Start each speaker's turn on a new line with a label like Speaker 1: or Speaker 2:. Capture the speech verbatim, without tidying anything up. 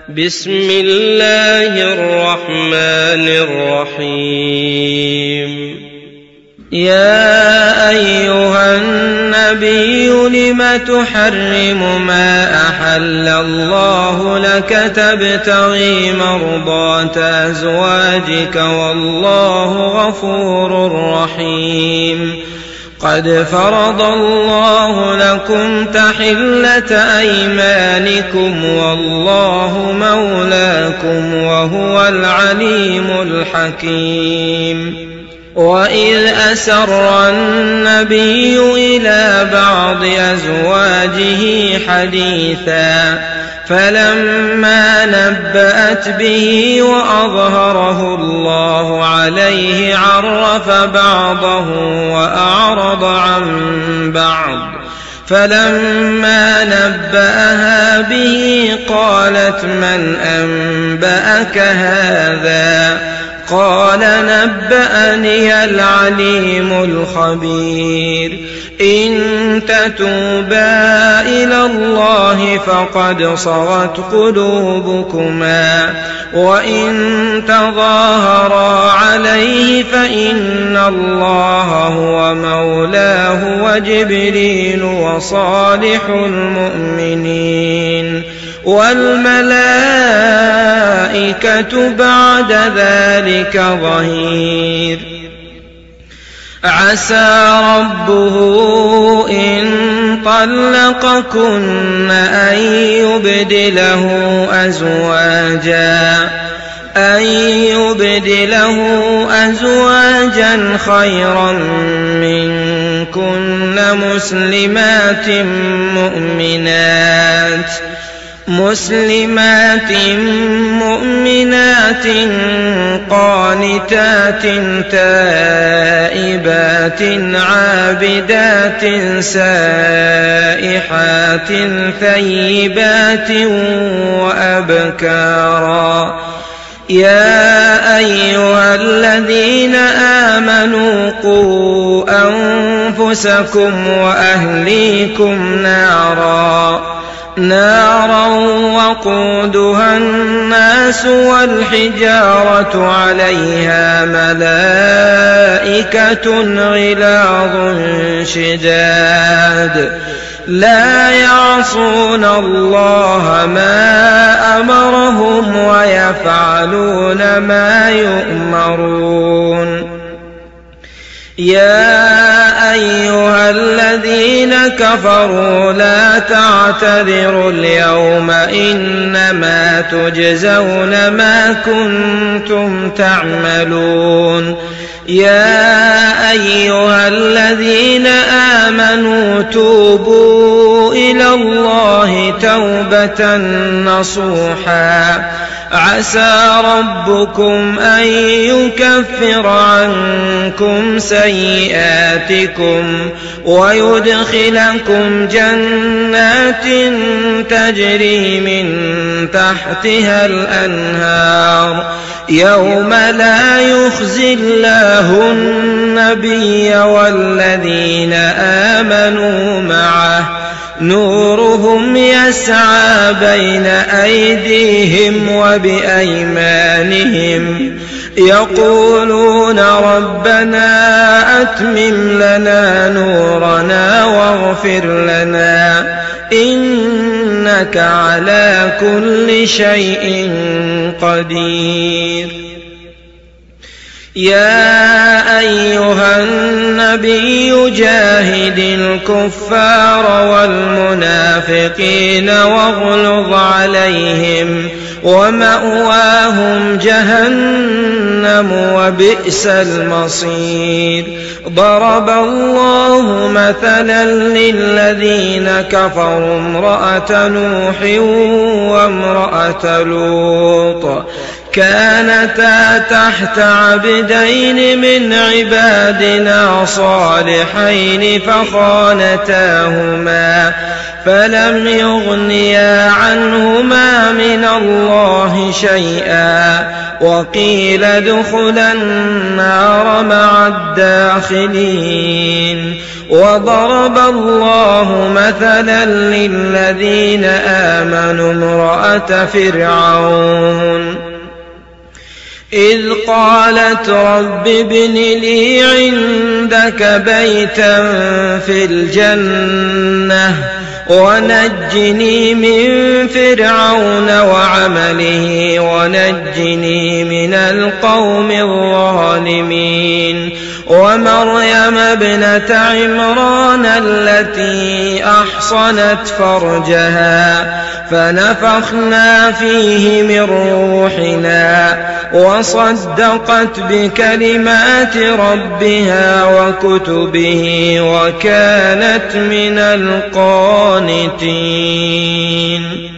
Speaker 1: بسم الله الرحمن الرحيم. يا أيها النبي لم تحرم ما أحل الله لك تبتغي مرضات أزواجك والله غفور رحيم. قد فرض الله لكم تحلة أيمانكم والله مولاكم وهو العليم الحكيم. وإذ أسر النبي إلى بعض أزواجه حديثا فلما نبأت به وأظهره الله عليه عرف بعضه وأعرض عن بعض. فلما نبأها به قالت من أنبأك هذا؟ قال نبأني العليم الخبير. إن تتوبا إلى الله فقد صغت قلوبكما وإن تظاهرا عليه فإن الله هو مولاه وجبريل وصالح المؤمنين والملائكة بعد ذلك ظهير. عسى ربه إن طلقكن أن يبدله أزواجا أن يبدله أزواجا خيرا منكن مسلمات مؤمنات مسلمات مؤمنات قانتات تائبات عابدات سائحات ثيبات وأبكارا. يا أيها الذين آمنوا قوا أنفسكم وأهليكم نارا نارا وقودها الناس والحجارة عليها ملائكة غلاظ شداد لا يعصون الله ما أمرهم ويفعلون ما يؤمرون. يا أيها الذين كفروا لا تعتذروا اليوم إنما تجزون ما كنتم تعملون. يا أيها الذين آمنوا توبوا إلى الله توبة نصوحا عسى ربكم أن يكفر عنكم سيئاتكم ويدخلكم جنات تجري من تحتها الأنهار يوم لا يخزي الله النبي والذين آمنوا معه نورهم يسعى بين أيديهم وبأيمانهم يقولون ربنا أتمم لنا نورنا واغفر لنا إنك على كل شيء قدير. يا أيها النبي جاهد الكفار والمنافقين واغلظ عليهم ومأواهم جهنم وبئس المصير. ضرب الله مثلا للذين كفروا امرأة نوح وامرأة لوط كانتا تحت عبدين من عبادنا صالحين فخانتاهما فلم يغنيا عنهما من الله شيئا وقيل ادخلا النار مع الداخلين. وضرب الله مثلا للذين آمنوا امرأة فرعون إذ قالت رب ابن لي عندك بيتا في الجنة ونجني من فرعون وعمله ونجني من القوم الظالمين. ومريم ابنة عمران التي أحصنت فرجها فنفخنا فيه من روحنا وصدقت بكلمات ربها وكتبه وكانت من القانتين.